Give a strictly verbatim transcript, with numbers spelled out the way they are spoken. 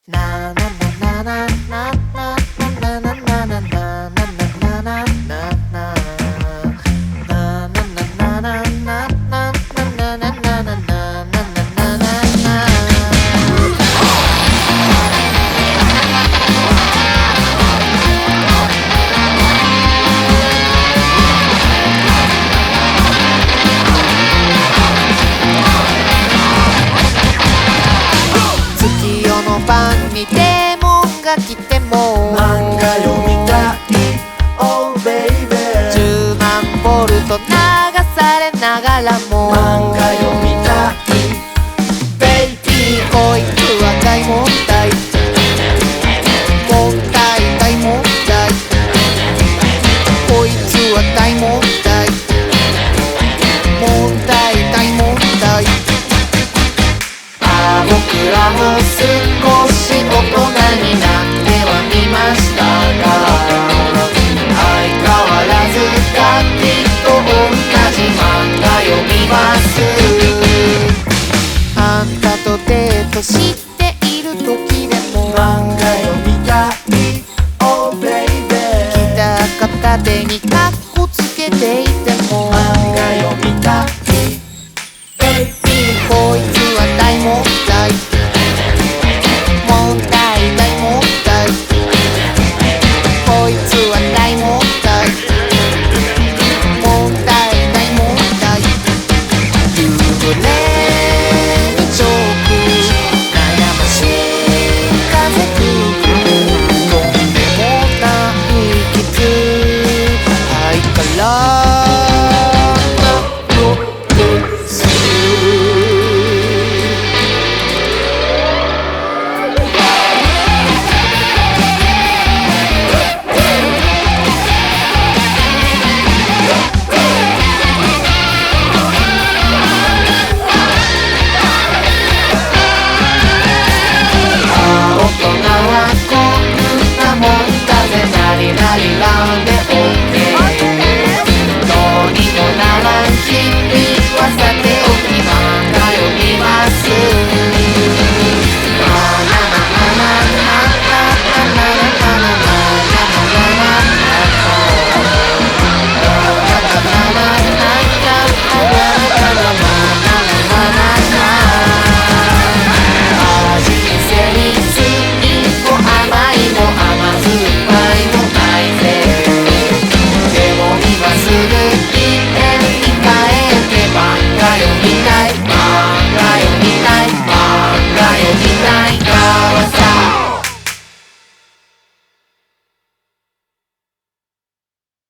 ななななななななななななななななパンにデモンが来ても漫画読みたい Oh baby じゅうまんボルト流されながらも漫画読みたい Baby こいつは大問題問題大問題こいつは大問題問題大問題ああ僕らも少し大人になってはみましたが相変わらずガキと同じ漫画読みますあんたとデートしている時